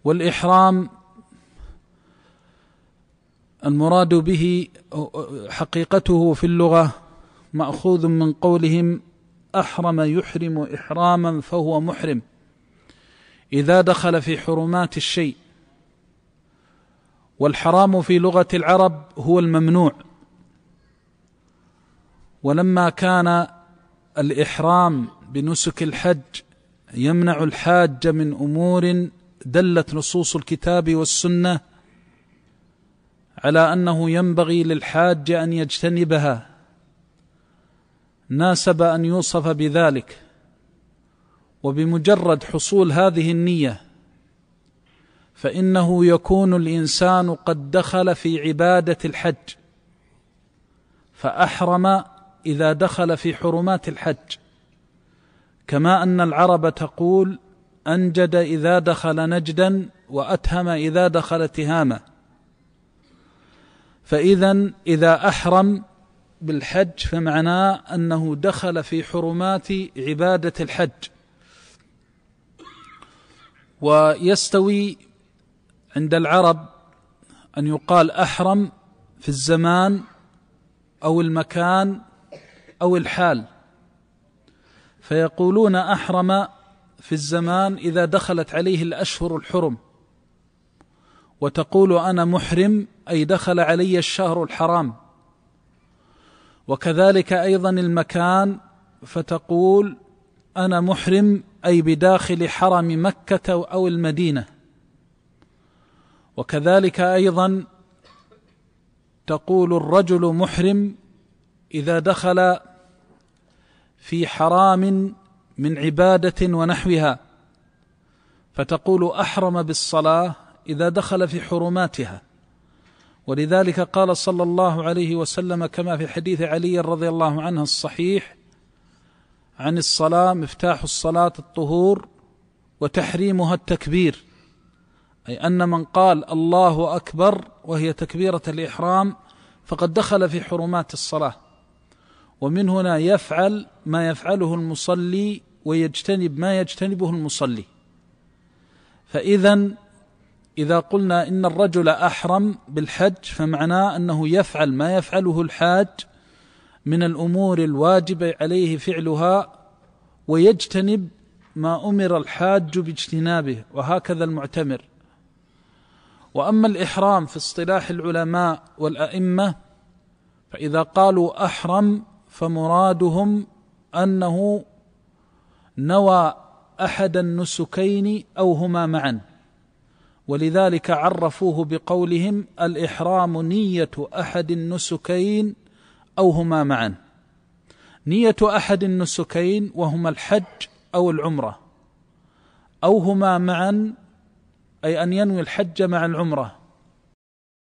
والإحرام المراد به حقيقته في اللغة مأخوذ من قولهم أحرم يحرم إحراما فهو محرم، إذا دخل في حرمات الشيء. والحرام في لغة العرب هو الممنوع، ولما كان الإحرام بنسك الحج يمنع الحاج من أمور دلت نصوص الكتاب والسنة على أنه ينبغي للحاج أن يجتنبها، ناسب أن يوصف بذلك. وبمجرد حصول هذه النية فإنه يكون الإنسان قد دخل في عبادة الحج، فأحرم إذا دخل في حرمات الحج، كما أن العرب تقول أنجد إذا دخل نجدا وأتهم إذا دخل تهاما. فإذا إذا أحرم بالحج فمعناه أنه دخل في حرمات عبادة الحج. ويستوي عند العرب أن يقال أحرم في الزمان أو المكان أو الحال، فيقولون أحرم في الزمان إذا دخلت عليه الأشهر الحرم، وتقول أنا محرم أي دخل علي الشهر الحرام. وكذلك أيضا المكان، فتقول أنا محرم أي بداخل حرم مكة أو المدينة. وكذلك أيضا تقول الرجل محرم إذا دخل في حرام من عبادة ونحوها، فتقول أحرم بالصلاة إذا دخل في حرماتها. ولذلك قال صلى الله عليه وسلم كما في حديث علي رضي الله عنه الصحيح عن الصلاة: مفتاح الصلاة الطهور وتحريمها التكبير، أي أن من قال الله أكبر وهي تكبيرة الإحرام فقد دخل في حرمات الصلاة. ومن هنا يفعل ما يفعله المصلي ويجتنب ما يجتنبه المصلي. فإذا إذا قلنا إن الرجل أحرم بالحج فمعناه أنه يفعل ما يفعله الحاج من الأمور الواجب عليه فعلها، ويجتنب ما أمر الحاج باجتنابه، وهكذا المعتمر. وأما الإحرام في اصطلاح العلماء والأئمة فإذا قالوا أحرم فمرادهم أنه نوى أحد النسكين أو هما معا، ولذلك عرفوه بقولهم الإحرام نية أحد النسكين أو هما معا. نية أحد النسكين وهما الحج أو العمرة، أو هما معا أي أن ينوي الحج مع العمرة،